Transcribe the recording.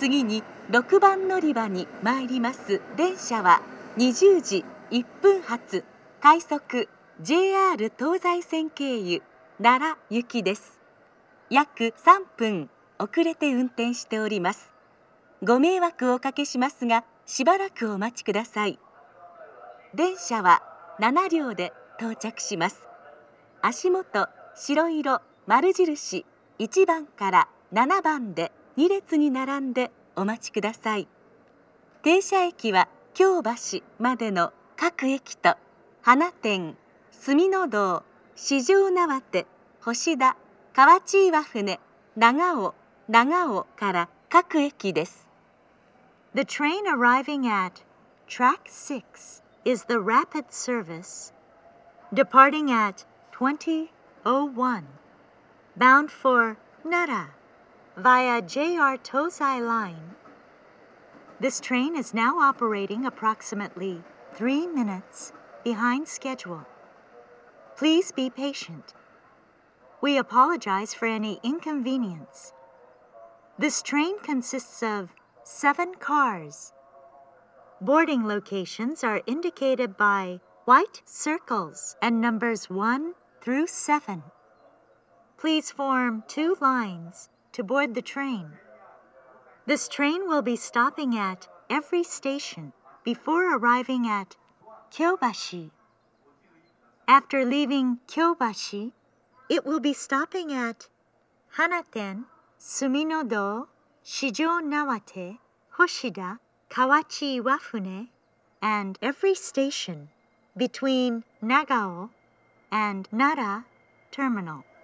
次に6番乗り場に参ります電車は20時1分発快速 JR 東西線経由奈良行きです。約3分遅れて運転しております。ご迷惑をおかけしますが、しばらくお待ちください。電車は7両で到着します。足元白色丸印1番から7番で2列に並んでお待ちください。停車駅は京橋までの各駅と花店、住の堂、四条畷、星田、河内岩船、長尾から各駅です。 The train arriving at Track 6 is the rapid service, departing at 20:01, bound for Nara via JR Tozai Line. This train is now operating approximately 3 minutes behind schedule. Please be patient. We apologize for any inconvenience. This train consists of 7 cars. Boarding locations are indicated by white circles and numbers 1 through 7. Please form 2 lines to board the train. This train will be stopping at every station before arriving at Kyobashi. After leaving Kyobashi, it will be stopping at Hanaten, Suminodo, Shijo Nawate, Hoshida, Kawachi Iwafune, and every station between Nagao and Nara Terminal.